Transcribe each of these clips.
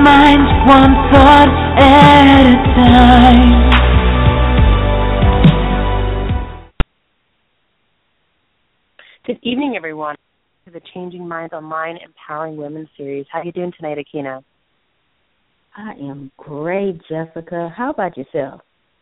mind one thought at a time. Good evening, everyone. To the Changing Minds Online Empowering Women series. How are you doing tonight, Akina? I am great, Jessica. How about yourself?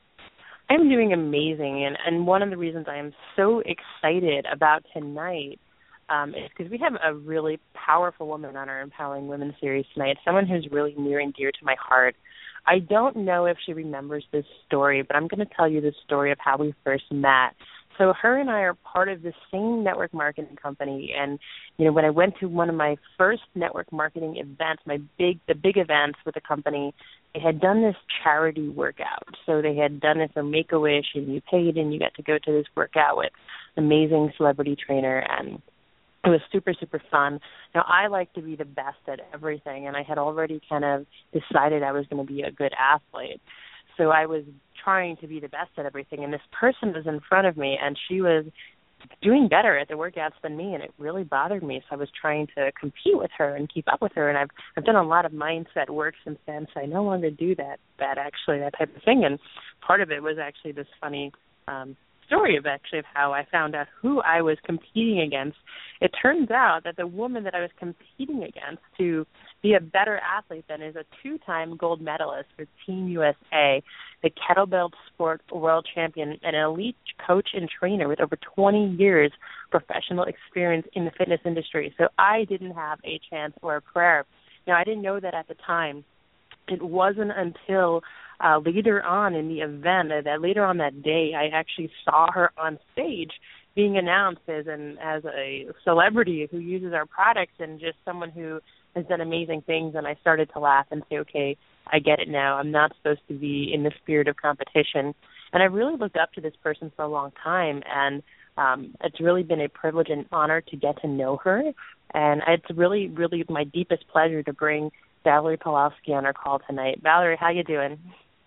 I'm doing amazing, and one of the reasons I am so excited about tonight is because we have a really powerful woman on our Empowering Women series tonight, someone who's really near and dear to my heart. I don't know if she remembers this story, but I'm going to tell you the story of how we first met. So her and I are part of the same network marketing company, and you know, when I went to one of my first network marketing events, the big events with the company, they had done this charity workout. So they had done it for Make-A-Wish, and you paid and you got to go to this workout with an amazing celebrity trainer, and it was super, super fun. Now, I like to be the best at everything, and I had already kind of decided I was going to be a good athlete. So I was trying to be the best at everything, and this person was in front of me, and she was doing better at the workouts than me, and it really bothered me. So I was trying to compete with her and keep up with her, and I've done a lot of mindset work since then, so I no longer do that type of thing. And part of it was actually this funny story of how I found out who I was competing against. It turns out that the woman that I was competing against to be a better athlete than is a two-time gold medalist for Team USA, the kettlebell sport world champion, and an elite coach and trainer with over 20 years professional experience in the fitness industry. So I didn't have a chance or a prayer. Now, I didn't know that at the time. It wasn't until later on in the event, that later on that day, I actually saw her on stage being announced as a celebrity who uses our products and just someone who has done amazing things. And I started to laugh and say, okay, I get it now. I'm not supposed to be in the spirit of competition. And I really looked up to this person for a long time, and it's really been a privilege and honor to get to know her. And it's really, really my deepest pleasure to bring Valerie Pawlowski on our call tonight. Valerie, how you doing?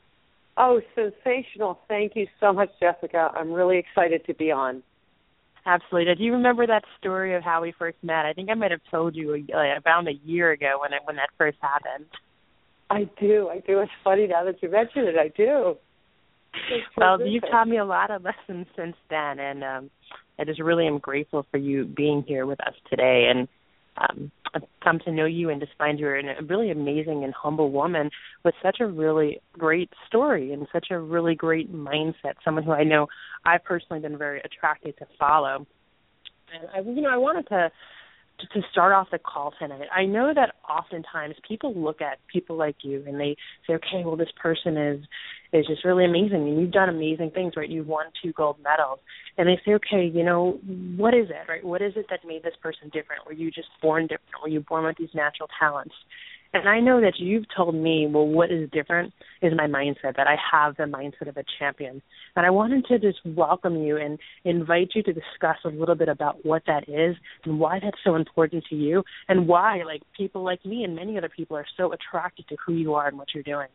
Oh, sensational. Thank you so much, Jessica. I'm really excited to be on. Absolutely. Do you remember that story of how we first met? I think I might have told you around a year ago when that first happened. I do. It's funny now that you mention it. I do. Well, you've taught me a lot of lessons since then, and I just really am grateful for you being here with us today. And I've come to know you and just find you're a really amazing and humble woman with such a really great story and such a really great mindset, someone who I know I've personally been very attracted to follow. And I wanted to start off the call tonight. I know that oftentimes people look at people like you and they say, okay, well, this person is just really amazing, and you've done amazing things, right? You've won 2 gold medals. And they say, okay, what is it, right? What is it that made this person different? Were you just born different? Were you born with these natural talents? And I know that you've told me, well, what is different is my mindset, that I have the mindset of a champion. And I wanted to just welcome you and invite you to discuss a little bit about what that is and why that's so important to you, and why, like, people like me and many other people are so attracted to who you are and what you're doing.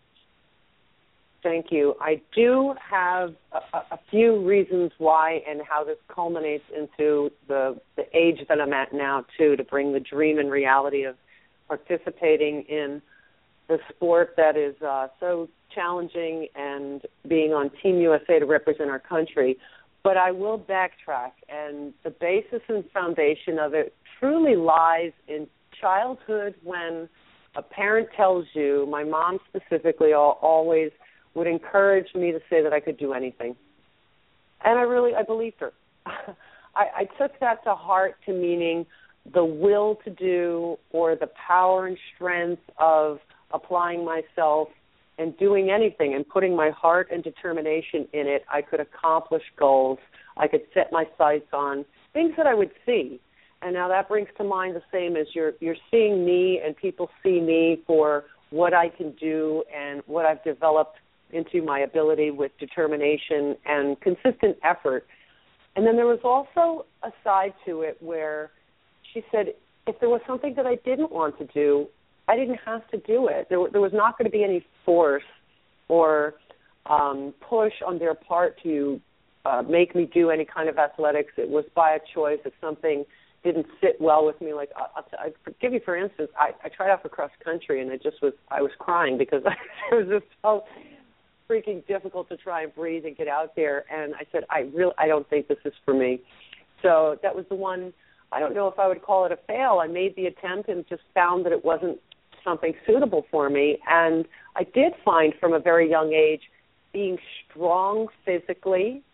Thank you. I do have a few reasons why and how this culminates into the age that I'm at now, too, to bring the dream and reality of participating in the sport that is so challenging and being on Team USA to represent our country. But I will backtrack, and the basis and foundation of it truly lies in childhood, when a parent tells you, my mom specifically always would encourage me to say that I could do anything. And I believed her. I took that to heart, to meaning the will to do, or the power and strength of applying myself and doing anything and putting my heart and determination in it. I could accomplish goals. I could set my sights on things that I would see. And now that brings to mind the same as you're seeing me, and people see me for what I can do and what I've developed into my ability with determination and consistent effort. And then there was also a side to it where she said, if there was something that I didn't want to do, I didn't have to do it. There was not going to be any force or push on their part to make me do any kind of athletics. It was by a choice. If something didn't sit well with me. Like, I'll give you, for instance, I tried out for cross country, and I was crying because it was just so freaking difficult to try and breathe and get out there. And I said, I don't think this is for me. So that was the one. I don't know if I would call it a fail. I made the attempt and just found that it wasn't something suitable for me. And I did find from a very young age being strong physically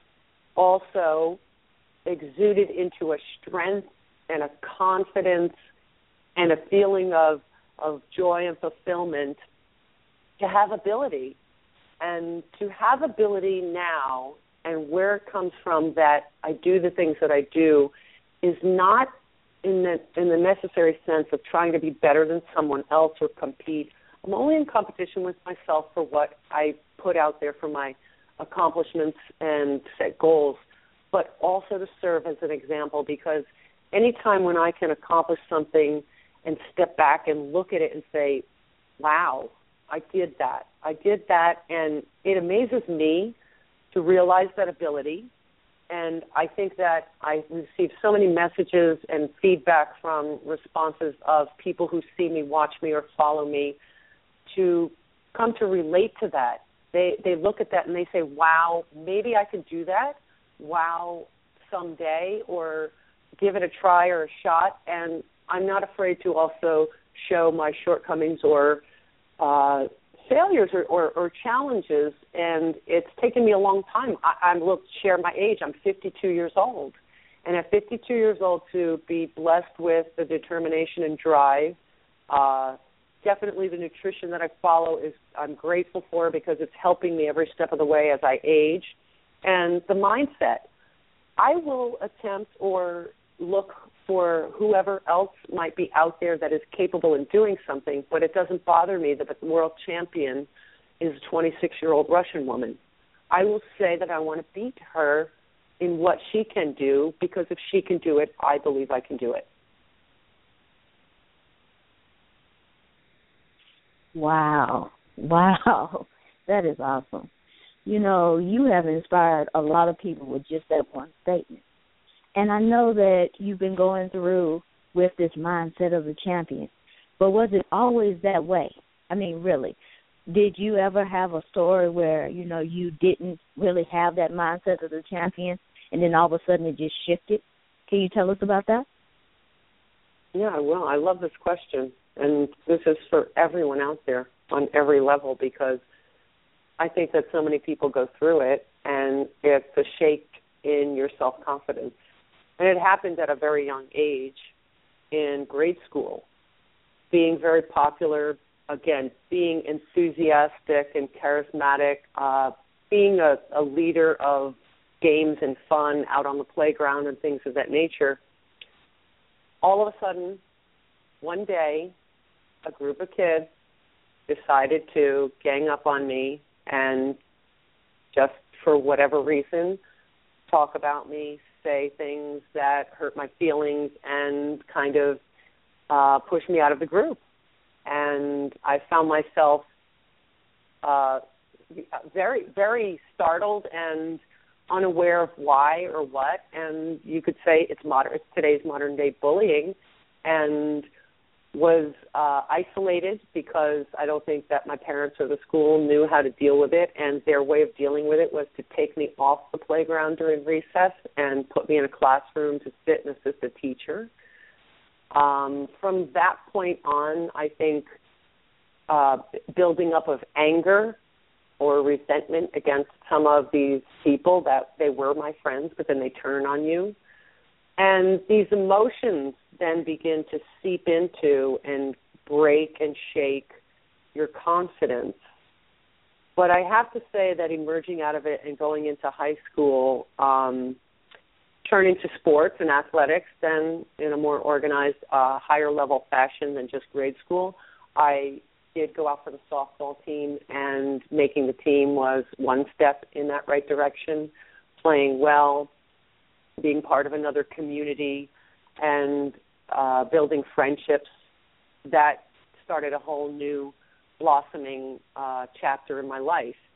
also exuded into a strength and a confidence and a feeling of joy and fulfillment to have ability. And to have ability now, and where it comes from that I do the things that I do, is not in the necessary sense of trying to be better than someone else or compete. I'm only in competition with myself for what I put out there for my accomplishments and set goals, but also to serve as an example, because anytime when I can accomplish something and step back and look at it and say, wow, I did that, and it amazes me to realize that ability. And I think that I receive so many messages and feedback from responses of people who see me, watch me, or follow me to come to relate to that. They look at that and they say, wow, maybe I could do that. Wow, someday, or give it a try or a shot. And I'm not afraid to also show my shortcomings or failures or challenges, and it's taken me a long time. I will share my age. I'm 52 years old, and at 52 years old to be blessed with the determination and drive, definitely the nutrition that I follow I'm grateful for, because it's helping me every step of the way as I age, and the mindset. I will attempt or look for whoever else might be out there that is capable in doing something, but it doesn't bother me that the world champion is a 26-year-old Russian woman. I will say that I want to beat her in what she can do, because if she can do it, I believe I can do it. Wow. That is awesome. You know, you have inspired a lot of people with just that one statement. And I know that you've been going through with this mindset of the champion, but was it always that way? I mean, really, did you ever have a story where, you know, you didn't really have that mindset of the champion, and then all of a sudden it just shifted? Can you tell us about that? Yeah, I will. I love this question, and this is for everyone out there on every level, because I think that so many people go through it, and it's a shake in your self-confidence. And it happened at a very young age in grade school, being very popular, again, being enthusiastic and charismatic, being a leader of games and fun out on the playground and things of that nature. All of a sudden, one day, a group of kids decided to gang up on me and just for whatever reason talk about me, say things that hurt my feelings, and kind of push me out of the group. And I found myself very, very startled and unaware of why or what. And you could say it's today's modern day bullying, and was isolated because I don't think that my parents or the school knew how to deal with it, and their way of dealing with it was to take me off the playground during recess and put me in a classroom to sit and assist a teacher. From that point on, I think building up of anger or resentment against some of these people that they were my friends, but then they turn on you. And these emotions then begin to seep into and break and shake your confidence. But I have to say that emerging out of it and going into high school, turning to sports and athletics, then in a more organized, higher level fashion than just grade school, I did go out for the softball team, and making the team was one step in that right direction, playing well, being part of another community, and building friendships. That started a whole new blossoming chapter in my life.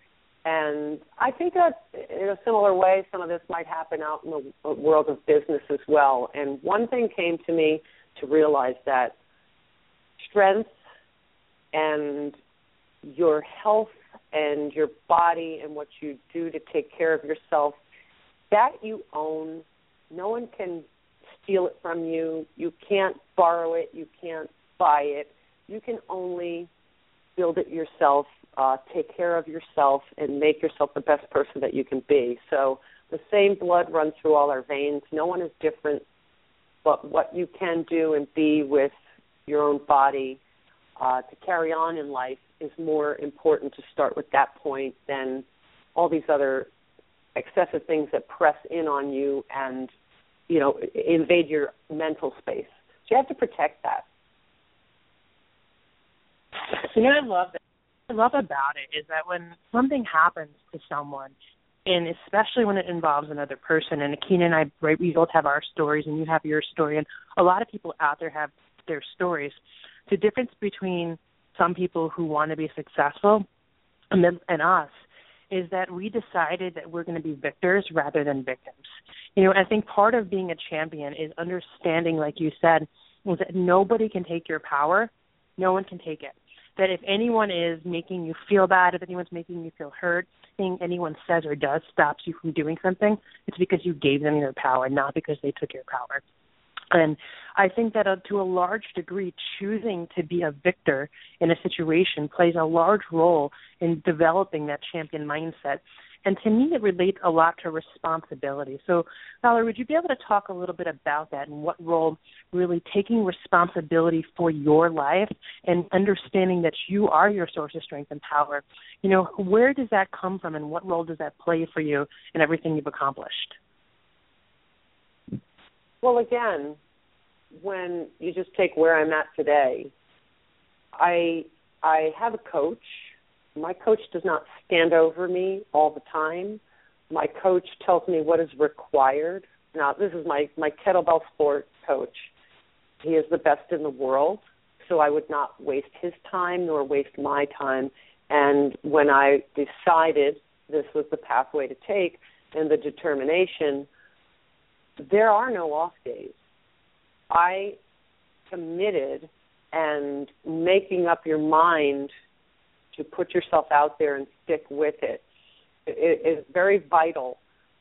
And I think that in a similar way, some of this might happen out in the world of business as well. And one thing came to me to realize that strength and your health and your body and what you do to take care of yourself, that you own. No one can steal it from you. You can't borrow it. You can't buy it. You can only build it yourself, take care of yourself, and make yourself the best person that you can be. So the same blood runs through all our veins. No one is different, but what you can do and be with your own body to carry on in life is more important to start with that point than all these other excessive things that press in on you and, you know, invade your mental space. So you have to protect that. You know, I love about it is that when something happens to someone, and especially when it involves another person, and Akina and I, right, we both have our stories, and you have your story, and a lot of people out there have their stories. The difference between some people who want to be successful and us is that we decided that we're going to be victors rather than victims. You know, I think part of being a champion is understanding, like you said, was that nobody can take your power. No one can take it. That if anyone is making you feel bad, if anyone's making you feel hurt, anything anyone says or does stops you from doing something, it's because you gave them your power, not because they took your power. And I think that to a large degree, choosing to be a victor in a situation plays a large role in developing that champion mindset. And to me, it relates a lot to responsibility. So, Valerie, would you be able to talk a little bit about that and what role really taking responsibility for your life and understanding that you are your source of strength and power, you know, where does that come from and what role does that play for you in everything you've accomplished? Well, again, when you just take where I'm at today, I have a coach. My coach does not stand over me all the time. My coach tells me what is required. Now, this is my kettlebell sport coach. He is the best in the world, so I would not waste his time nor waste my time. And when I decided this was the pathway to take and the determination, there are no off days. I committed, and making up your mind to put yourself out there and stick with it is very vital.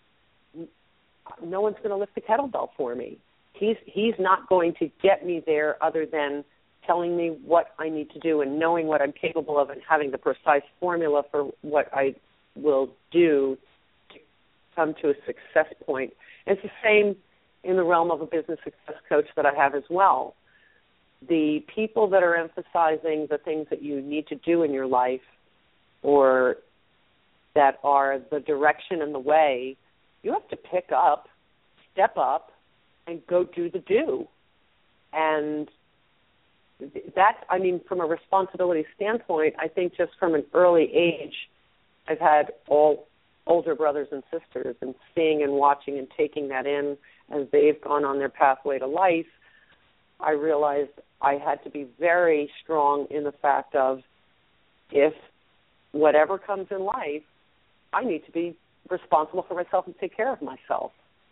No one's going to lift the kettlebell for me. He's not going to get me there other than telling me what I need to do and knowing what I'm capable of and having the precise formula for what I will do to come to a success point. It's the same in the realm of a business success coach that I have as well. The people that are emphasizing the things that you need to do in your life or that are the direction and the way, you have to pick up, step up, and go do the do. And that, I mean, from a responsibility standpoint, I think just from an early age, I've had all older brothers and sisters, and seeing and watching and taking that in as they've gone on their pathway to life, I realized I had to be very strong in the fact of if whatever comes in life, I need to be responsible for myself and take care of myself.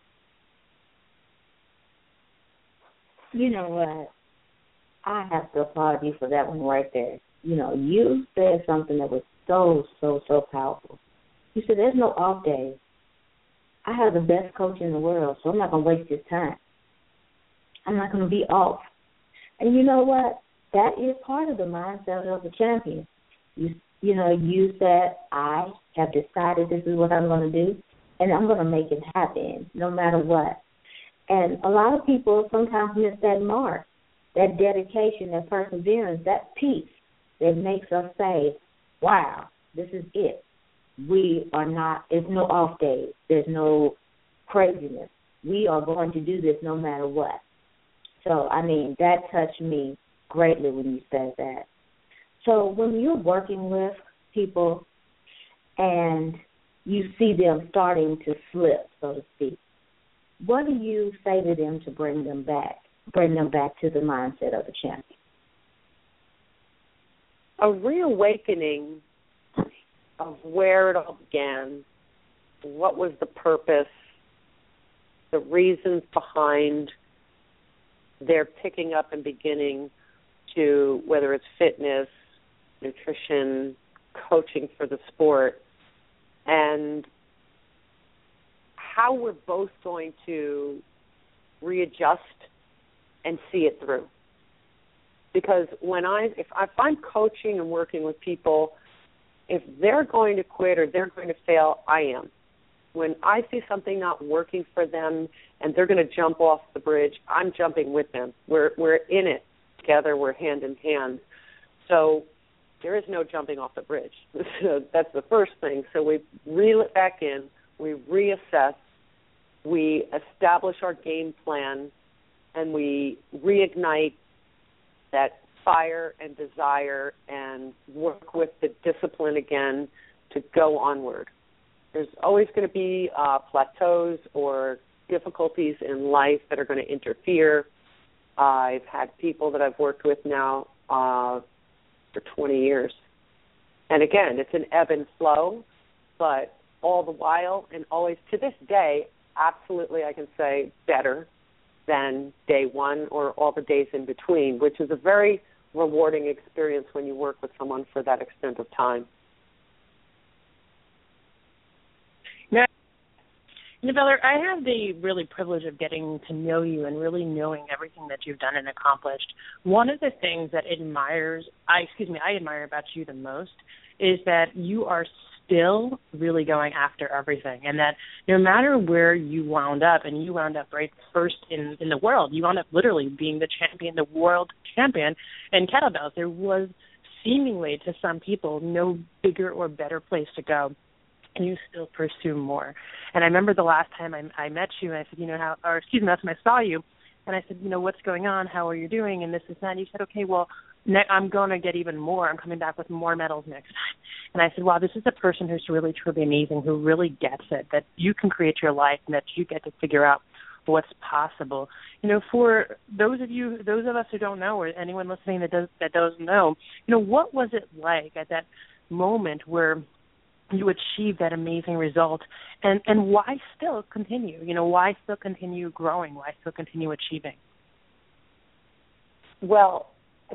You know what? I have to applaud you for that one right there. You know, you said something that was so powerful. You said there's no off days. I have the best coach in the world, so I'm not going to waste his time. I'm not going to be off. And you know what? That is part of the mindset of the champion. You know, you said, I have decided this is what I'm going to do, and I'm going to make it happen no matter what. And a lot of people sometimes miss that mark, that dedication, that perseverance, that peace that makes us say, wow, this is it. We are not, there's no off days. There's no craziness. We are going to do this no matter what. So, I mean, that touched me greatly when you said that. So when you're working with people and you see them starting to slip, so to speak, what do you say to them to bring them back to the mindset of the champion? A reawakening of where it all began, what was the purpose, the reasons behind their picking up and beginning to, whether it's fitness, nutrition, coaching for the sport, and how we're both going to readjust and see it through. Because if I'm coaching and working with people, if they're going to quit or they're going to fail, I am. When I see something not working for them and they're going to jump off the bridge, I'm jumping with them. We're in it together. We're hand in hand. So there is no jumping off the bridge. That's the first thing. So we reel it back in. We reassess. We establish our game plan, and we reignite that fire and desire and work with the discipline again to go onward. There's always going to be plateaus or difficulties in life that are going to interfere. I've had people that I've worked with now for 20 years. And again, it's an ebb and flow, but all the while and always to this day, absolutely I can say better than day one or all the days in between, which is a very rewarding experience when you work with someone for that extent of time. Bella, I have the really privilege of getting to know you and really knowing everything that you've done and accomplished. One of the things that I admire about you the most is that you are still really going after everything, and that no matter where you wound up, and you wound up right first in the world, you wound up literally being the world champion in kettlebells. There was seemingly to some people no bigger or better place to go. And you still pursue more. And I remember the last time I met you, and I said, last time I saw you, and I said, what's going on? How are you doing? And this is that. And you said, okay, well, I'm going to get even more. I'm coming back with more medals next time. And I said, wow, this is a person who's really, truly amazing, who really gets it, that you can create your life and that you get to figure out what's possible. For those of us who don't know, or anyone listening that doesn't know, what was it like at that moment where you achieve that amazing result, and why still continue? Why still continue growing? Why still continue achieving? Well,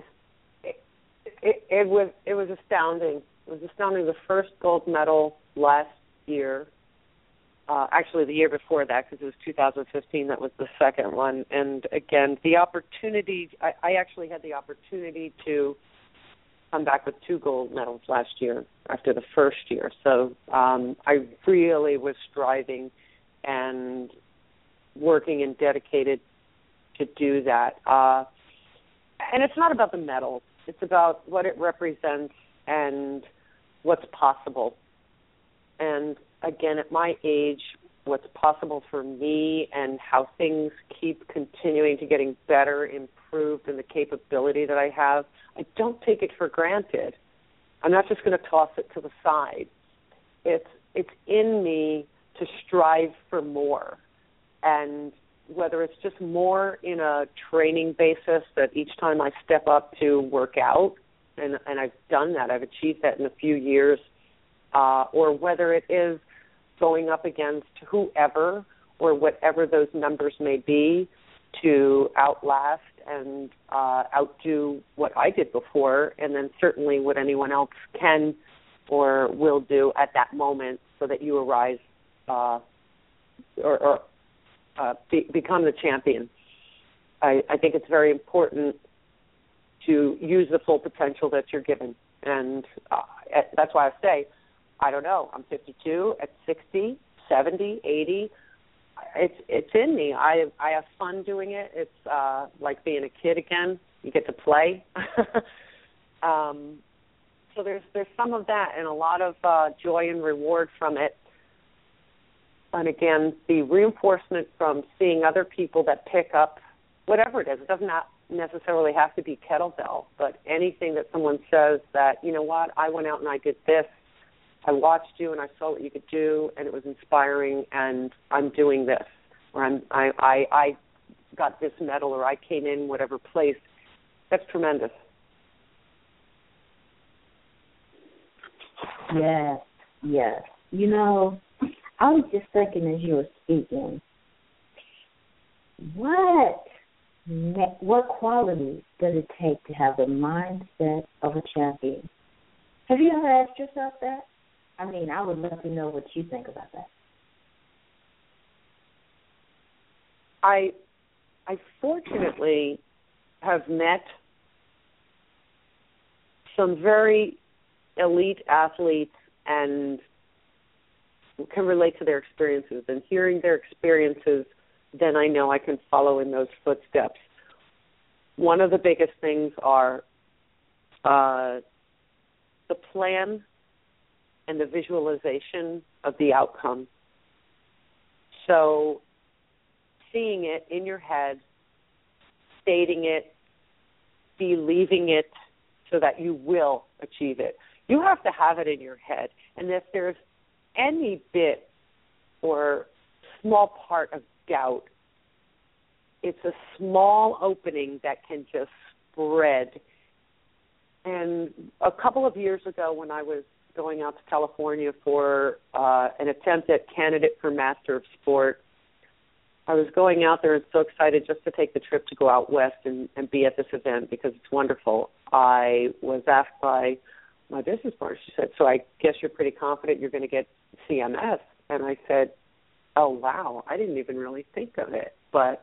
it was astounding. It was astounding. The first gold medal last year, actually the year before that, because it was 2015. That was the second one. And again, the opportunity. I actually had the opportunity to come back with 2 gold medals last year after the first year. So I really was striving and working and dedicated to do that. And it's not about the medals. It's about what it represents and what's possible. And again, at my age, what's possible for me and how things keep continuing to getting better, improved, and the capability that I have, I don't take it for granted. I'm not just going to toss it to the side. It's in me to strive for more. And whether it's just more in a training basis that each time I step up to work out, and I've done that, I've achieved that in a few years, or whether it is going up against whoever or whatever those numbers may be to outlast and outdo what I did before, and then certainly what anyone else can or will do at that moment, so that you arise become the champion. I think it's very important to use the full potential that you're given, and that's why I say, I don't know, I'm 52, at 60, 70, 80, it's in me. I have fun doing it. It's like being a kid again. You get to play. So there's some of that and a lot of joy and reward from it. And again, the reinforcement from seeing other people that pick up whatever it is. It doesn't necessarily have to be kettlebell, but anything that someone says that, you know what, I went out and I did this. I watched you and I saw what you could do, and it was inspiring, and I'm doing this, or I got this medal, or I came in whatever place. That's tremendous. Yeah, Yes. You know, I was just thinking as you were speaking, what qualities does it take to have the mindset of a champion? Have you ever asked yourself that? I mean, I would love to know what you think about that. I fortunately have met some very elite athletes and can relate to their experiences. And hearing their experiences, then I know I can follow in those footsteps. One of the biggest things are the plan and the visualization of the outcome. So seeing it in your head, stating it, believing it so that you will achieve it. You have to have it in your head. And if there's any bit or small part of doubt, it's a small opening that can just spread. And a couple of years ago when I was going out to California for an attempt at candidate for Master of Sport, I was going out there and so excited just to take the trip to go out west and be at this event because it's wonderful. I was asked by my business partner, she said, so I guess you're pretty confident you're going to get CMS. And I said, oh, wow, I didn't even really think of it. But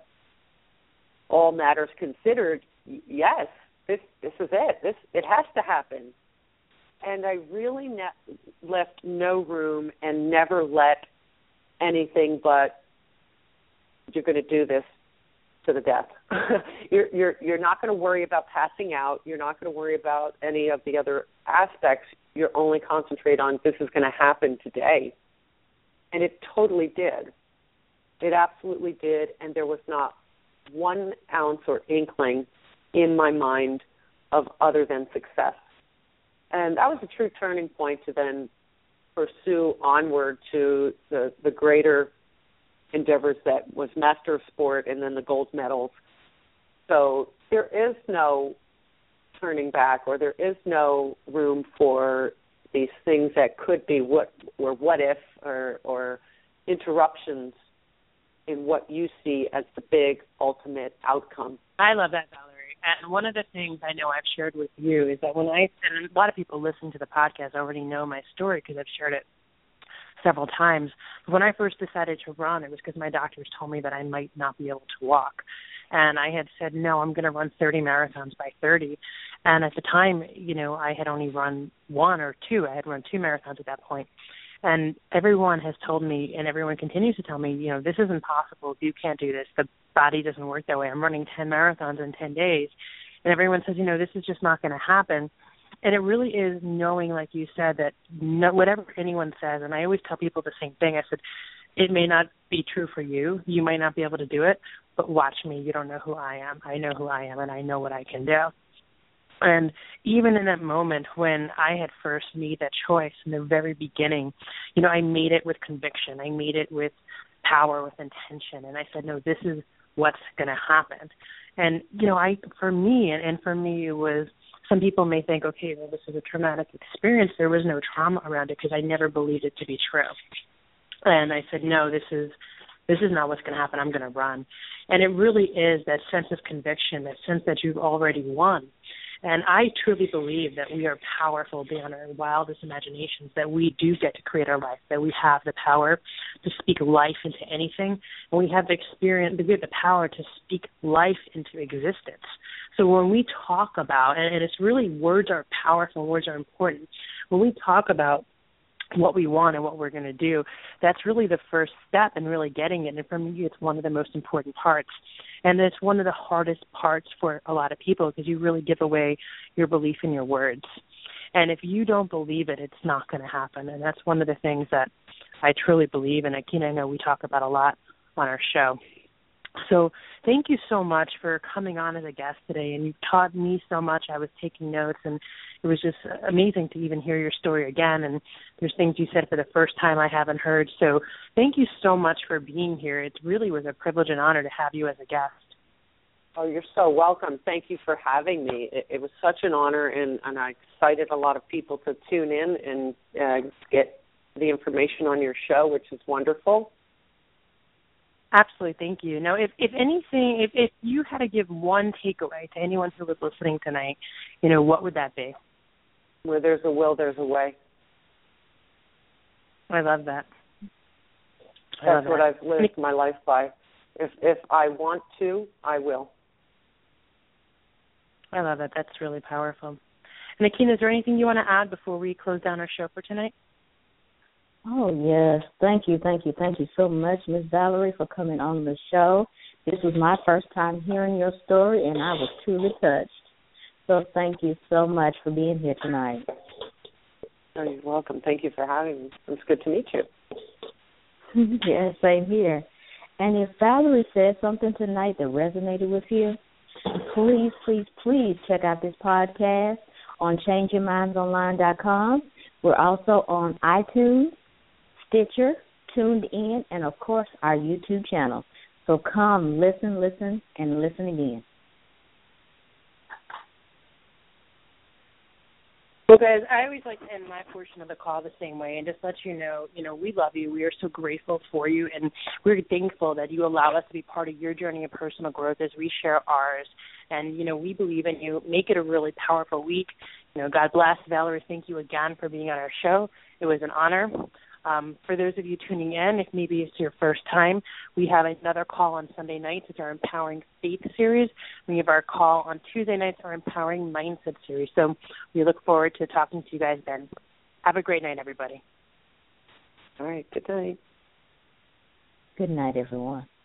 all matters considered, yes, this is it. It has to happen. And I really left no room and never let anything but you're going to do this to the death. You're not going to worry about passing out. You're not going to worry about any of the other aspects. You're only concentrate on this is going to happen today. And it totally did. It absolutely did. And there was not 1 ounce or inkling in my mind of other than success. And that was a true turning point to then pursue onward to the greater endeavors that was Master of Sport and then the gold medals. So there is no turning back, or there is no room for these things that could be what if or interruptions in what you see as the big ultimate outcome. I love that, Valerie. And one of the things I know I've shared with you is that and a lot of people listen to the podcast already know my story because I've shared it several times. When I first decided to run, it was because my doctors told me that I might not be able to walk. And I had said, no, I'm going to run 30 marathons by 30. And at the time, I had only run 1 or 2. I had run 2 marathons at that point. And everyone has told me, and everyone continues to tell me, this isn't possible. You can't do this. The body doesn't work that way. I'm running 10 marathons in 10 days. And everyone says, this is just not going to happen. And it really is knowing, like you said, that whatever anyone says, and I always tell people the same thing. I said, it may not be true for you. You might not be able to do it, but watch me. You don't know who I am. I know who I am, and I know what I can do. And even in that moment when I had first made that choice in the very beginning, I made it with conviction. I made it with power, with intention. And I said, no, this is what's going to happen. And, for me, it was, some people may think, okay, well, this is a traumatic experience. There was no trauma around it because I never believed it to be true. And I said, no, this is not what's going to happen. I'm going to run. And it really is that sense of conviction, that sense that you've already won. And I truly believe that we are powerful beyond our wildest imaginations, that we do get to create our life, that we have the power to speak life into anything, and we have the power to speak life into existence. So when we talk about, and it's really, words are powerful, words are important. When we talk about what we want and what we're going to do, that's really the first step in really getting it. And for me, it's one of the most important parts. And it's one of the hardest parts for a lot of people because you really give away your belief in your words. And if you don't believe it, it's not going to happen. And that's one of the things that I truly believe in. Akina, I know we talk about a lot on our show. So thank you so much for coming on as a guest today. And you taught me so much. I was taking notes, and it was just amazing to even hear your story again. And there's things you said for the first time I haven't heard. So thank you so much for being here. It really was a privilege and honor to have you as a guest. Oh, you're so welcome. Thank you for having me. It was such an honor, and I excited a lot of people to tune in and get the information on your show, which is wonderful. Absolutely, thank you. Now, if anything, if you had to give one takeaway to anyone who was listening tonight, what would that be? Where there's a will, there's a way. I love that. That's what I've lived my life by. If I want to, I will. I love it. That's really powerful. And Akina, is there anything you want to add before we close down our show for tonight? Oh, yes. Thank you so much, Miss Valerie, for coming on the show. This was my first time hearing your story, and I was truly touched. So thank you so much for being here tonight. Oh, you're welcome. Thank you for having me. It's good to meet you. Yeah, same here. And if Valerie said something tonight that resonated with you, please, please, please check out this podcast on ChangeYourMindsOnline.com. We're also on iTunes, Stitcher, Tuned In, and, of course, our YouTube channel. So come, listen, and listen again. Well, guys, I always like to end my portion of the call the same way and just let you know, we love you. We are so grateful for you, and we're thankful that you allow us to be part of your journey of personal growth as we share ours. And, we believe in you. Make it a really powerful week. God bless. Valerie, thank you again for being on our show. It was an honor. For those of you tuning in, if maybe it's your first time, we have another call on Sunday nights. It's our Empowering Faith series. We have our call on Tuesday nights, our Empowering Mindset series. So we look forward to talking to you guys then. Have a great night, everybody. All right. Good night. Good night, everyone.